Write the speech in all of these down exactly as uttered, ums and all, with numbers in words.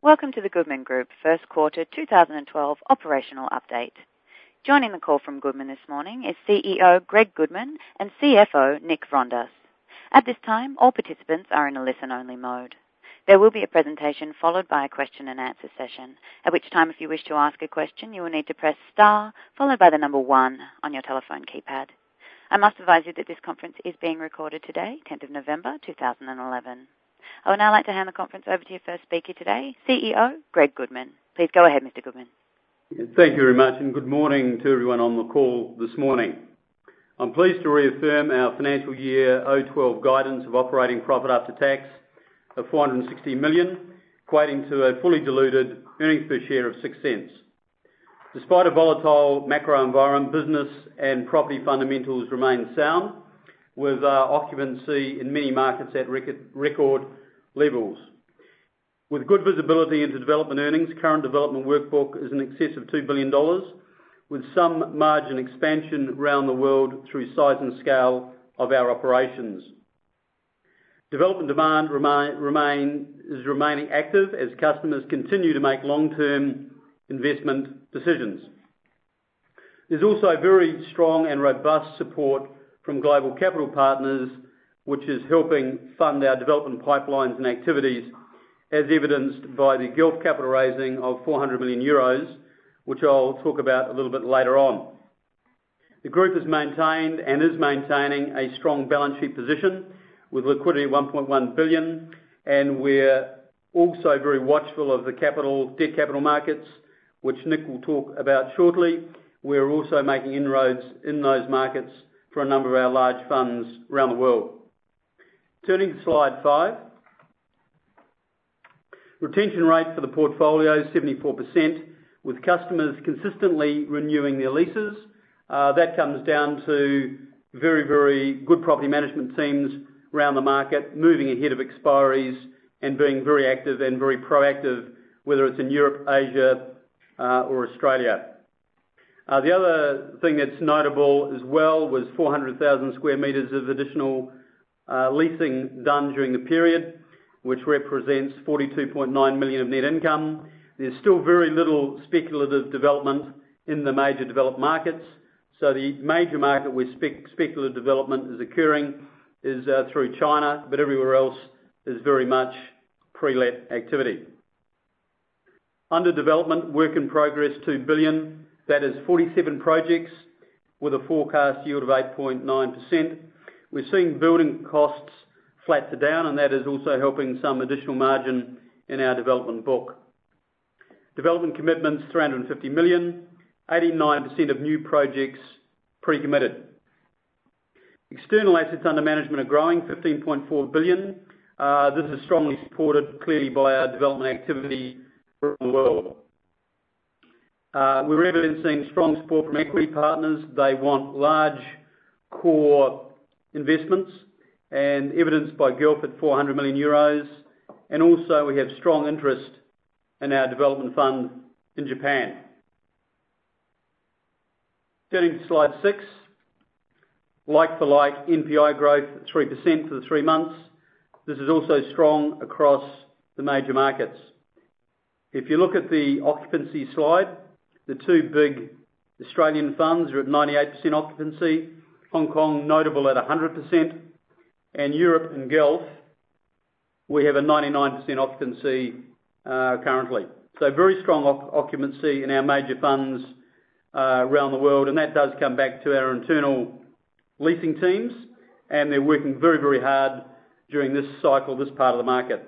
Welcome to the Goodman Group First Quarter two thousand twelve Operational Update. Joining the call from Goodman this morning is C E O Greg Goodman and C F O Nick Vrondas. At this time, all participants are in a listen-only mode. There will be a presentation followed by a question and answer session, at which time if you wish to ask a question, you will need to press star followed by the number one on your telephone keypad. I must advise you that this conference is being recorded today, tenth of November two thousand eleven. I would now like to hand the conference over to your first speaker today, C E O Greg Goodman. Please go ahead, Mister Goodman. Thank you very much, and good morning to everyone on the call this morning. I'm pleased to reaffirm our financial year oh twelve guidance of operating profit after tax of four hundred sixty million, equating to a fully diluted earnings per share of six cents. Despite a volatile macro environment, business and property fundamentals remain sound, with uh, occupancy in many markets at record, record levels. With good visibility into development earnings, current development workbook is in excess of two billion dollars, with some margin expansion around the world through size and scale of our operations. Development demand remain, remain, is remaining active as customers continue to make long-term investment decisions. There's also very strong and robust support from global capital partners, which is helping fund our development pipelines and activities, as evidenced by the Guelph capital raising of four hundred million euros, which I'll talk about a little bit later on. The group has maintained and is maintaining a strong balance sheet position with liquidity of one point one billion dollars, and we're also very watchful of the capital, debt capital markets, which Nick will talk about shortly. We're also making inroads in those markets for a number of our large funds around the world. Turning to slide five. Retention rate for the portfolio is seventy-four percent, with customers consistently renewing their leases. Uh, that comes down to very, very good property management teams around the market, moving ahead of expiries and being very active and very proactive, whether it's in Europe, Asia, uh, or Australia. Uh, the other thing that's notable as well was four hundred thousand square metres of additional uh, leasing done during the period, which represents forty-two point nine million of net income. There's still very little speculative development in the major developed markets. So the major market where spec- speculative development is occurring is uh, through China, but everywhere else is very much pre-let activity. Under development, work in progress two billion. That is forty-seven projects with a forecast yield of eight point nine percent. We're seeing building costs flat to down, and that is also helping some additional margin in our development book. Development commitments, three hundred fifty million, eighty-nine percent of new projects pre-committed. External assets under management are growing, fifteen point four billion. Uh, this is strongly supported clearly by our development activity around the world. Uh, we're evidencing strong support from equity partners. They want large core investments, and evidenced by Guelph at four hundred million euros. And also we have strong interest in our development fund in Japan. Turning to slide six, like for like N P I growth three percent for the three months. This is also strong across the major markets. If you look at the occupancy slide, the two big Australian funds are at ninety-eight percent occupancy, Hong Kong notable at one hundred percent, and Europe and Guelph, we have a ninety-nine percent occupancy uh, currently. So very strong occupancy in our major funds uh, around the world, and that does come back to our internal leasing teams, and they're working very, very hard during this cycle, this part of the market.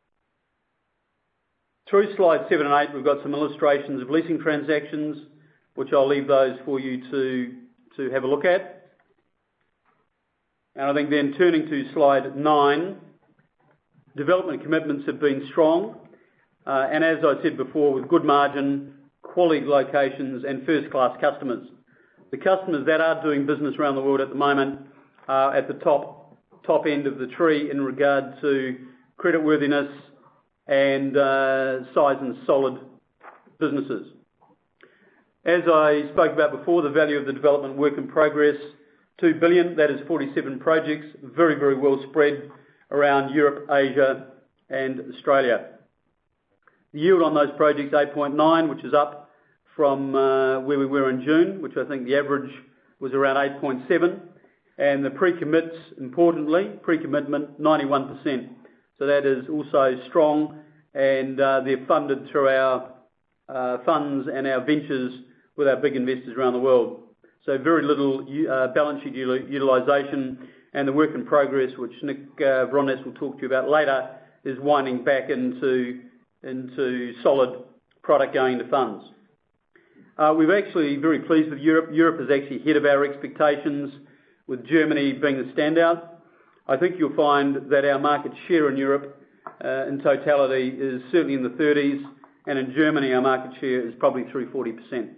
Through slides seven and eight, we've got some illustrations of leasing transactions, which I'll leave those for you to, to have a look at. And I think then turning to slide nine, development commitments have been strong, uh, and as I said before, with good margin, quality locations and first-class customers. The customers that are doing business around the world at the moment are at the top, top end of the tree in regard to creditworthiness and uh, size and solid businesses. As I spoke about before, the value of the development work in progress, two billion dollars, that is forty-seven projects, very, very well spread around Europe, Asia and Australia. The yield on those projects, eight point nine, which is up from uh, where we were in June, which I think the average was around eight point seven. And the pre-commits, importantly, pre-commitment, ninety-one percent. So that is also strong, and uh, they're funded through our uh, funds and our ventures with our big investors around the world. So very little uh, balance sheet utilisation, and the work in progress, which Nick uh, Vrondas will talk to you about later, is winding back into, into solid product going to funds. Uh, we're actually very pleased with Europe. Europe is actually ahead of our expectations, with Germany being the standout. I think you'll find that our market share in Europe uh, in totality is certainly in the thirties, and in Germany our market share is probably through forty percent.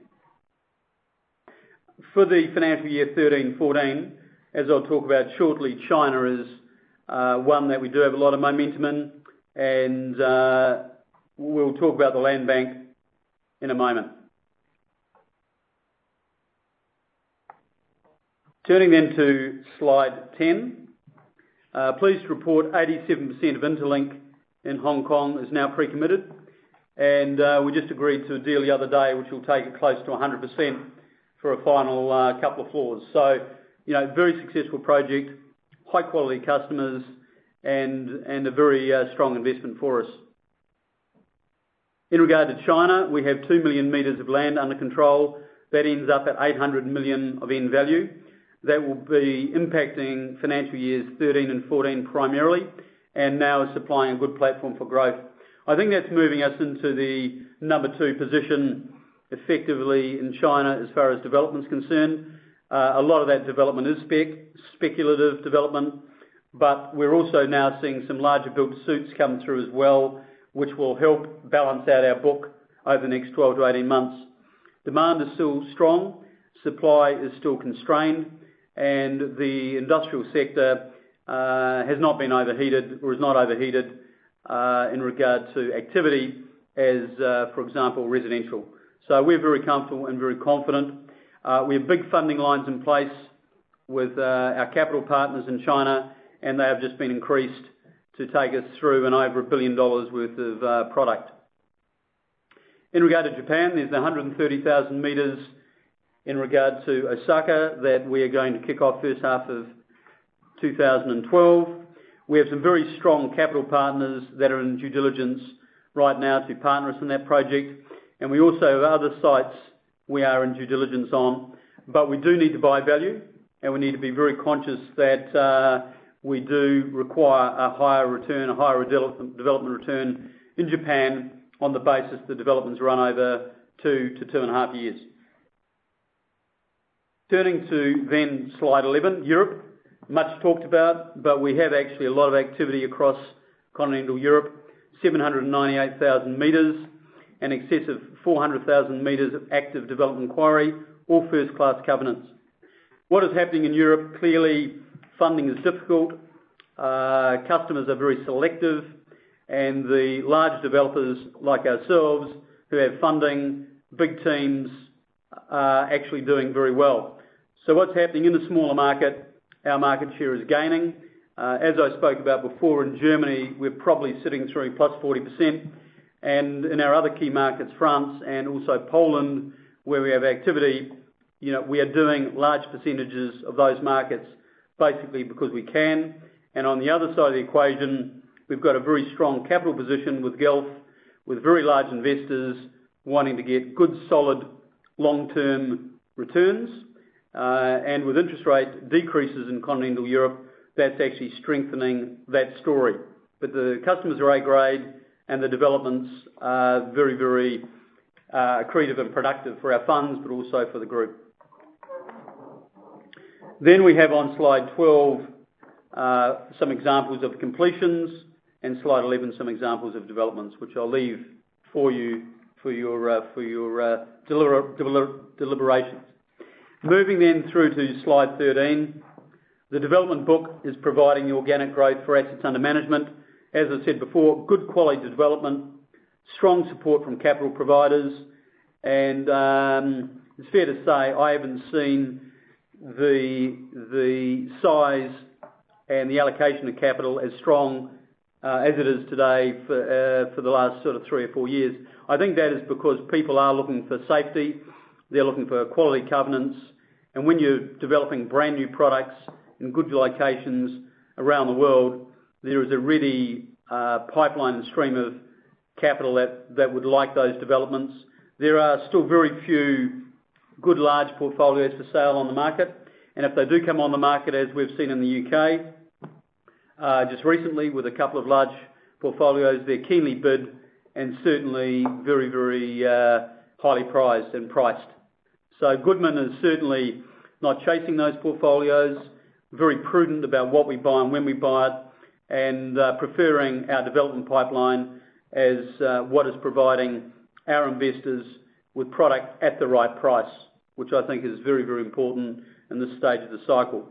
For the financial year thirteen fourteen, as I'll talk about shortly, China is uh, one that we do have a lot of momentum in, and uh, we'll talk about the land bank in a moment. Turning then to slide ten, uh, pleased to report eighty-seven percent of Interlink in Hong Kong is now pre-committed, and uh, we just agreed to a deal the other day which will take it close to one hundred percent for a final uh, couple of floors. So, you know, very successful project, high quality customers, and, and a very uh, strong investment for us. In regard to China, we have two million metres of land under control. That ends up at eight hundred million of end value. That will be impacting financial years thirteen and fourteen primarily, and now is supplying a good platform for growth. I think that's moving us into the number two position effectively in China as far as development is concerned. Uh, a lot of that development is spec, speculative development, but we're also now seeing some larger build-to-suits come through as well, which will help balance out our book over the next twelve to eighteen months. Demand is still strong, supply is still constrained, and the industrial sector uh, has not been overheated, or is not overheated uh, in regard to activity as, uh, for example, residential. So we're very comfortable and very confident. Uh, we have big funding lines in place with uh, our capital partners in China, and they have just been increased to take us through and over a billion dollars worth of uh, product. In regard to Japan, there's one hundred thirty thousand metres in regard to Osaka that we are going to kick off first half of two thousand twelve. We have some very strong capital partners that are in due diligence right now to partner us in that project, and we also have other sites we are in due diligence on, but we do need to buy value, and we need to be very conscious that uh, we do require a higher return, a higher development return in Japan on the basis the developments run over two to two and a half years. Turning to then slide eleven, Europe, much talked about, but we have actually a lot of activity across continental Europe, seven hundred ninety-eight thousand metres, an excess of four hundred thousand metres of active development inquiry, all first-class covenants. What is happening in Europe? Clearly, funding is difficult, uh, customers are very selective, and the large developers like ourselves who have funding, big teams, are actually doing very well. So what's happening in the smaller market, our market share is gaining. Uh, as I spoke about before, in Germany, we're probably sitting through plus forty percent. And in our other key markets, France and also Poland, where we have activity, you know, we are doing large percentages of those markets basically because we can. And on the other side of the equation, we've got a very strong capital position with Guelph, with very large investors wanting to get good, solid, long-term returns. Uh, and with interest rate decreases in continental Europe, that's actually strengthening that story. But the customers are A grade, and the developments are very, very uh, accretive and productive for our funds, but also for the group. Then we have on slide twelve uh, some examples of completions, and slide eleven some examples of developments, which I'll leave for you for your uh, for your uh, deliber- deliber- deliberations. Moving then through to slide thirteen, the development book is providing the organic growth for assets under management. As I said before, good quality development, strong support from capital providers, and um, it's fair to say I haven't seen the, the size and the allocation of capital as strong uh, as it is today for, uh, for the last sort of three or four years. I think that is because people are looking for safety, they're looking for quality covenants, and when you're developing brand new products in good locations around the world, there is a ready uh, pipeline and stream of capital that, that would like those developments. There are still very few good large portfolios for sale on the market, and if they do come on the market, as we've seen in the U K, uh, just recently with a couple of large portfolios, they're keenly bid and certainly very, very uh, highly prized and priced. So Goodman is certainly not chasing those portfolios, very prudent about what we buy and when we buy it, and uh, preferring our development pipeline as uh, what is providing our investors with product at the right price, which I think is very, very important in this stage of the cycle.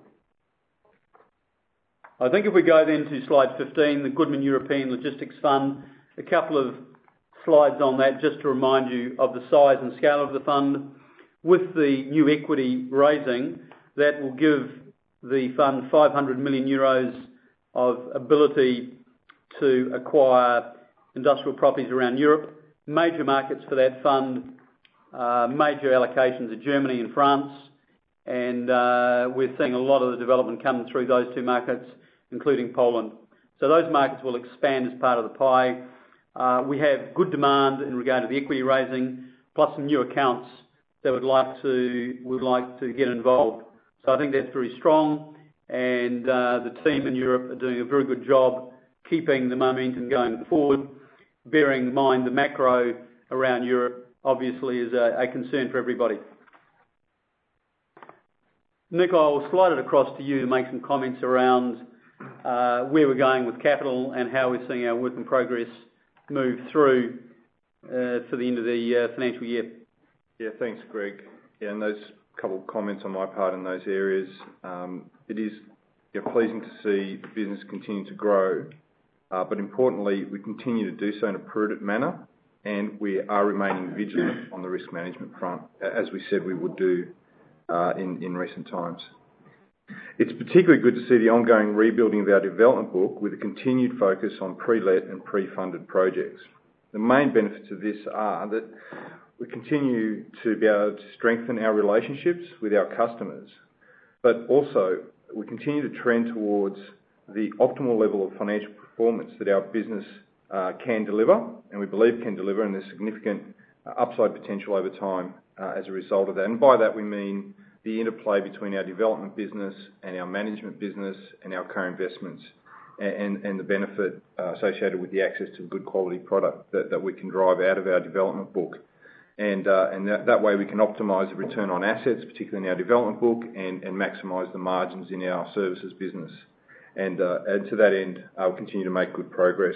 I think if we go then to slide fifteen, the Goodman European Logistics Fund, a couple of slides on that just to remind you of the size and scale of the fund. With the new equity raising, that will give the fund five hundred million euros of ability to acquire industrial properties around Europe. Major markets for that fund, uh, major allocations are Germany and France, and uh, we're seeing a lot of the development coming through those two markets, including Poland. So those markets will expand as part of the pie. Uh, we have good demand in regard to the equity raising, plus some new accounts that would like to would like to get involved. So I think that's very strong, and uh, the team in Europe are doing a very good job keeping the momentum going forward, bearing in mind the macro around Europe obviously is a, a concern for everybody. Nick, I'll slide it across to you to make some comments around uh, where we're going with capital and how we're seeing our work in progress move through uh, for the end of the uh, financial year. Yeah, thanks, Greg. Yeah, and those couple of comments on my part in those areas. Um, it is yeah, pleasing to see the business continue to grow, uh, but importantly, we continue to do so in a prudent manner, and we are remaining vigilant on the risk management front, as we said we would do uh, in, in recent times. It's particularly good to see the ongoing rebuilding of our development book with a continued focus on pre-let and pre-funded projects. The main benefits of this are that we continue to be able to strengthen our relationships with our customers, but also we continue to trend towards the optimal level of financial performance that our business uh, can deliver, and we believe can deliver, and there's significant uh, upside potential over time uh, as a result of that. And by that we mean the interplay between our development business and our management business and our co-investments, and, and the benefit uh, associated with the access to good quality product that, that we can drive out of our development book. And, uh, and that, that way we can optimise the return on assets, particularly in our development book, and, and maximise the margins in our services business. And, uh, and to that end, uh, we'll continue to make good progress.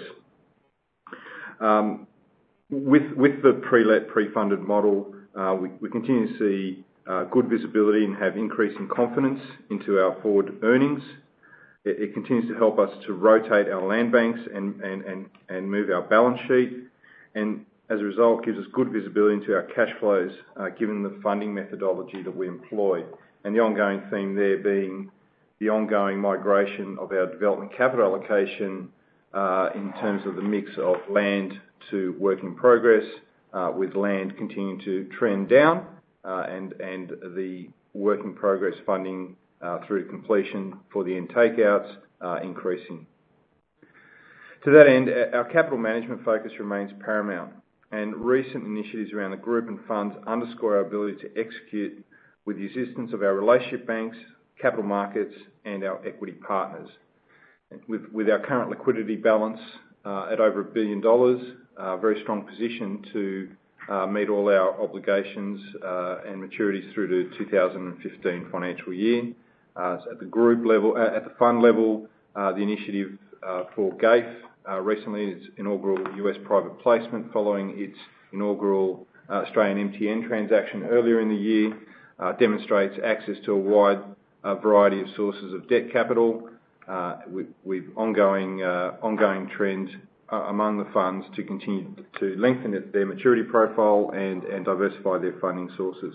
Um, with, with the pre-let, pre-funded model, uh, we, we continue to see uh, good visibility and have increasing confidence into our forward earnings. It, it continues to help us to rotate our land banks and, and, and, and move our balance sheet, and as a result gives us good visibility into our cash flows uh, given the funding methodology that we employ, and the ongoing theme there being the ongoing migration of our development capital allocation uh, in terms of the mix of land to work in progress, uh, with land continuing to trend down uh, and, and the work in progress funding uh, through completion for the end takeouts uh, increasing. To that end, our capital management focus remains paramount, and recent initiatives around the group and funds underscore our ability to execute with the assistance of our relationship banks, capital markets, and our equity partners. With, with our current liquidity balance uh, at over a billion dollars, a very strong position to uh, meet all our obligations uh, and maturities through to two thousand fifteen financial year. Uh, so at the group level, uh, at the fund level, uh, the initiative uh, for G A F Uh, recently, its inaugural U S private placement following its inaugural uh, Australian M T N transaction earlier in the year uh, demonstrates access to a wide uh, variety of sources of debt capital uh, with, with ongoing uh, ongoing trends uh, among the funds to continue to lengthen it, their maturity profile and, and diversify their funding sources.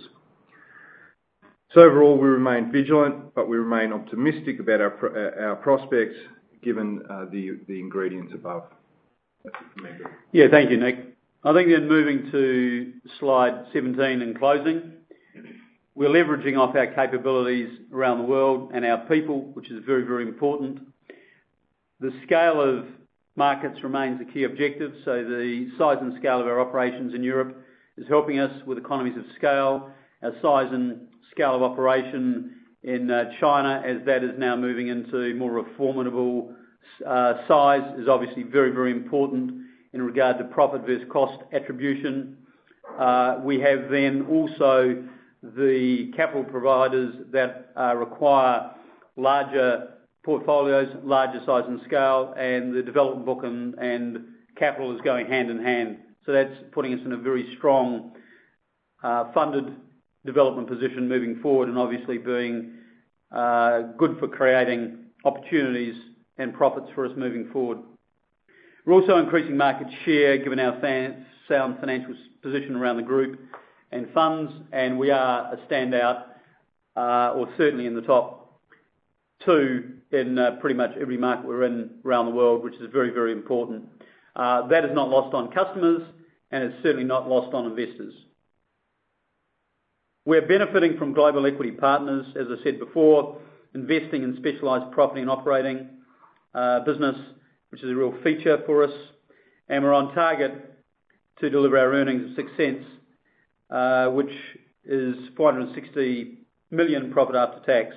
So overall, we remain vigilant, but we remain optimistic about our, our prospects, given uh, the, the ingredients above. That's it for me. Yeah, thank you, Nick. I think then moving to slide seventeen in closing, we're leveraging off our capabilities around the world and our people, which is very, very important. The scale of markets remains a key objective, so the size and scale of our operations in Europe is helping us with economies of scale. Our size and scale of operation in uh, China, as that is now moving into more of a formidable uh, size, is obviously very, very important in regard to profit versus cost attribution. Uh, we have then also the capital providers that uh, require larger portfolios, larger size and scale, and the development book and, and capital is going hand in hand. So that's putting us in a very strong uh, funded development position moving forward, and obviously being uh, good for creating opportunities and profits for us moving forward. We're also increasing market share given our fan, sound financial position around the group and funds, and we are a standout, uh, or certainly in the top two in uh, pretty much every market we're in around the world, which is very, very important. Uh, that is not lost on customers, and it's certainly not lost on investors. We're benefiting from global equity partners, as I said before, investing in specialised property and operating uh, business, which is a real feature for us, and we're on target to deliver our earnings of six cents, uh, which is four hundred sixty million profit after tax.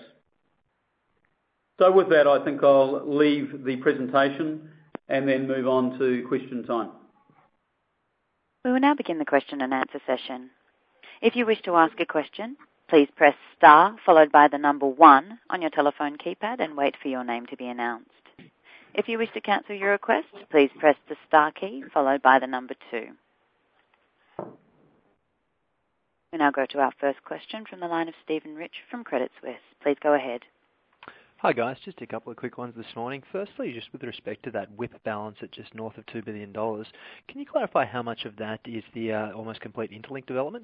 So with that, I think I'll leave the presentation and then move on to question time. We will now begin the question and answer session. If you wish to ask a question, please press star followed by the number one on your telephone keypad and wait for your name to be announced. If you wish to cancel your request, please press the star key followed by the number two. We now go to our first question from the line of Stephen Rich from Credit Suisse. Please go ahead. Hi guys, just a couple of quick ones this morning. Firstly, just with respect to that W I P balance at just north of two billion dollars, can you clarify how much of that is the uh, almost complete Interlink development?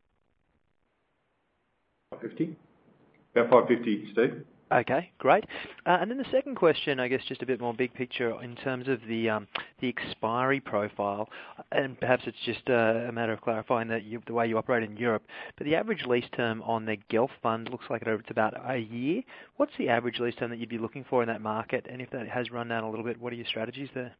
five fifty. About five fifty, Steve. Okay, great. Uh, and then the second question, I guess just a bit more big picture in terms of the um, the expiry profile, and perhaps it's just uh, a matter of clarifying that you, the way you operate in Europe, but the average lease term on the Guelph fund looks like it's about a year. What's the average lease term that you'd be looking for in that market, and if that has run down a little bit, what are your strategies there?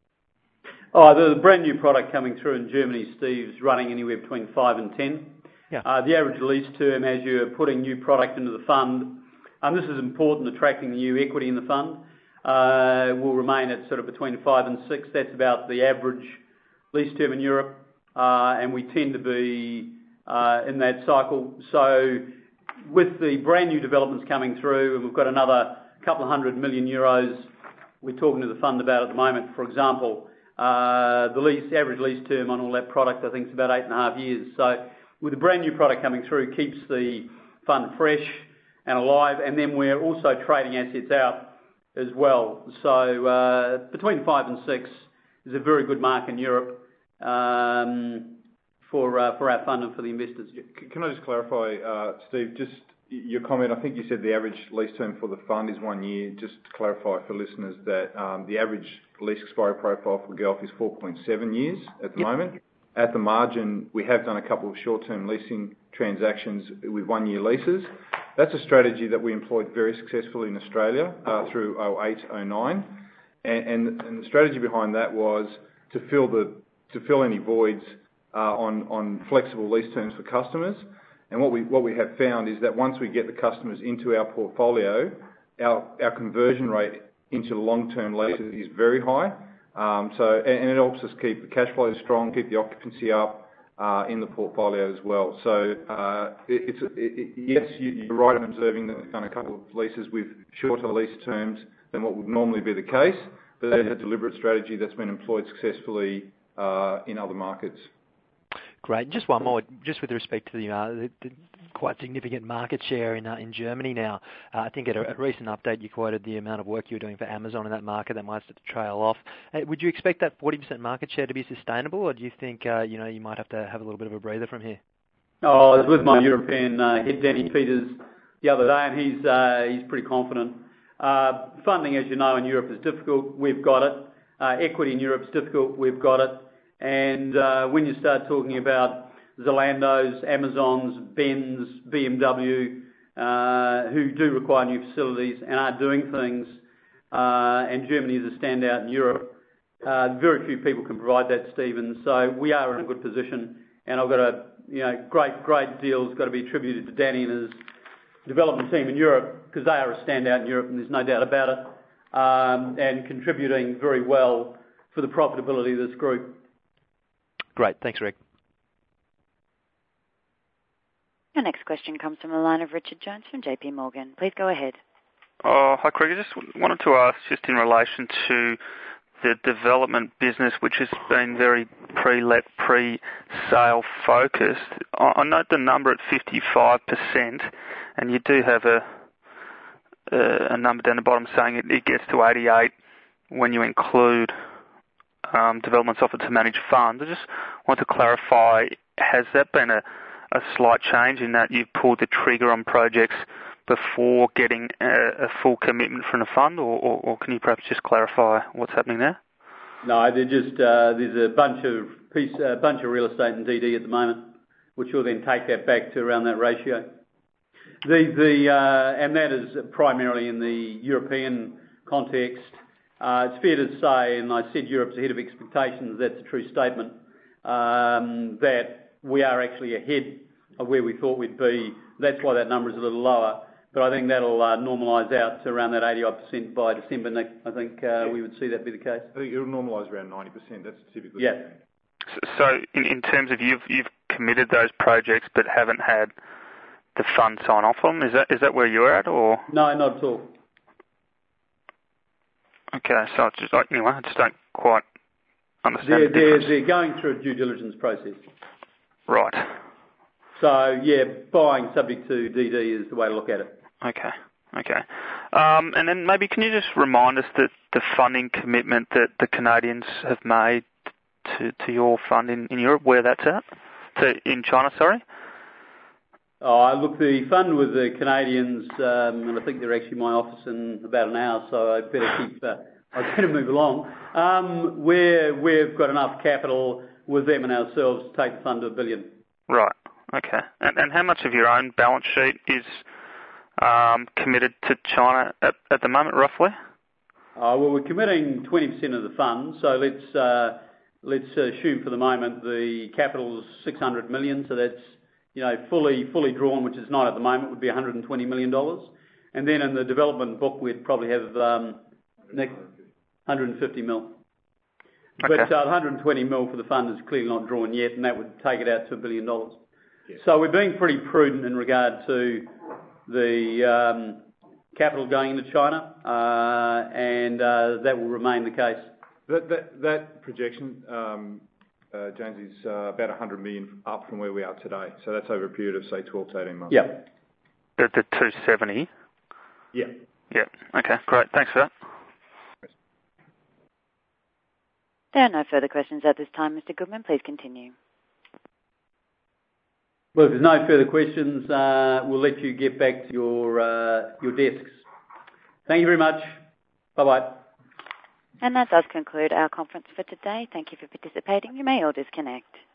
Oh, the brand new product coming through in Germany, Steve's running anywhere between five and ten. Yeah. Uh, the average lease term as you're putting new product into the fund, and this is important, attracting the new equity in the fund, uh, will remain at sort of between five and six. That's about the average lease term in Europe, uh, and we tend to be uh, in that cycle. So with the brand new developments coming through, and we've got another couple of hundred million euros we're talking to the fund about at the moment, for example, uh, the lease average lease term on all that product I think is about eight and a half years. So with the brand new product coming through, keeps the fund fresh and alive, and then we're also trading assets out as well. So uh, between five and six is a very good mark in Europe um, for uh, for our fund and for the investors. Can I just clarify, uh, Steve, just your comment, I think you said the average lease term for the fund is one year. Just to clarify for listeners that um, the average lease expiry profile for Guelph is four point seven years at the yep. moment. At the margin, we have done a couple of short-term leasing transactions with one-year leases. That's a strategy that we employed very successfully in Australia uh, through oh eight, oh nine, and, and, and the strategy behind that was to fill the to fill any voids uh, on on flexible lease terms for customers. And what we what we have found is that once we get the customers into our portfolio, our our conversion rate into long-term leases is very high. Um, so and, and it helps us keep the cash flow strong, keep the occupancy up. Uh, in the portfolio as well. So uh, it, it's it, it, yes, you, you're right in observing that we've done a couple of leases with shorter lease terms than what would normally be the case, but that's a deliberate strategy that's been employed successfully uh, in other markets. Great. Just one more, just with respect to the, uh, the, the quite significant market share in uh, in Germany now. Uh, I think at a, a recent update you quoted the amount of work you were doing for Amazon in that market that might start to trail off. Uh, would you expect that forty percent market share to be sustainable, or do you think uh, you know you might have to have a little bit of a breather from here? Oh, I was with my European uh, head, Danny Peters, the other day, and he's uh, he's pretty confident. Uh, funding, as you know, in Europe is difficult. We've got it. Uh, equity in Europe is difficult. We've got it. And uh, when you start talking about Zalando's, Amazon's, Benz, B M W, uh, who do require new facilities and are doing things, uh, and Germany is a standout in Europe, uh, very few people can provide that, Stephen. So we are in a good position. And I've got a you know great, great deal's got to be attributed to Danny and his development team in Europe, because they are a standout in Europe, and there's no doubt about it, um, and contributing very well for the profitability of this group. Great. Thanks, Greg. Your next question comes from the line of Richard Jones from J P Morgan. Please go ahead. Oh, hi, Craig. I just wanted to ask, just in relation to the development business, which has been very pre-let, pre-sale focused. I note the number at fifty-five percent, and you do have a a number down the bottom saying it, it gets to eighty-eight when you include um, developments offered to manage funds. I just want to clarify, has that been a, a slight change in that you've pulled the trigger on projects before getting a, a full commitment from the fund, or, or, or can you perhaps just clarify what's happening there? No, they're just uh, there's a bunch of piece, a bunch of real estate in D D at the moment, which will then take that back to around that ratio. The the uh, and that is primarily in the European context. Uh, it's fair to say, and I said Europe's ahead of expectations. That's a true statement. Um, that we are actually ahead of where we thought we'd be. That's why that number is a little lower. But I think that'll uh, normalise out to around that eighty odd percent by December. Nick, I think uh, we would see that be the case. I think it'll normalise around ninety percent. That's typically. Yeah. So, in, in terms of you've you've committed those projects but haven't had the fund sign off on them, is that is that where you're at, or? No, not at all. Okay, so it's just like anyway, I just don't quite understand They're, the difference. they're, they're going through a due diligence process. Right. So yeah, buying subject to D D is the way to look at it. Okay. Okay. Um, and then maybe can you just remind us that the funding commitment that the Canadians have made to, to your fund in, in Europe, where that's at? To, in China, sorry? Oh, look, the fund with the Canadians, um, and I think they're actually in my office in about an hour, so I better keep, uh, I better move along. Um, we're, we've got enough capital with them and ourselves to take the fund to a billion. Right. Okay. And, and how much of your own balance sheet is um, committed to China at, at the moment, roughly? Uh, well, we're committing twenty percent of the fund, so let's uh, let's assume for the moment the capital's six hundred million, so that's you know fully fully drawn, which is not at the moment, would be one hundred twenty million dollars. And then in the development book, we'd probably have um, Nick, one hundred fifty mil. Okay. But uh, one hundred twenty mil for the fund is clearly not drawn yet, and that would take it out to a billion dollars. Yes. So we're being pretty prudent in regard to the um, capital going into China, uh, and uh, that will remain the case. That that, that projection, um, uh, James, is uh, about one hundred million up from where we are today. So that's over a period of say twelve to eighteen months. Yeah. The, the two seventy? Yeah. Yeah. Okay, great. Thanks for that. There are no further questions at this time, Mister Goodman. Please continue. Well, if there's no further questions, uh, we'll let you get back to your uh, your desks. Thank you very much. Bye-bye. And that does conclude our conference for today. Thank you for participating. You may all disconnect.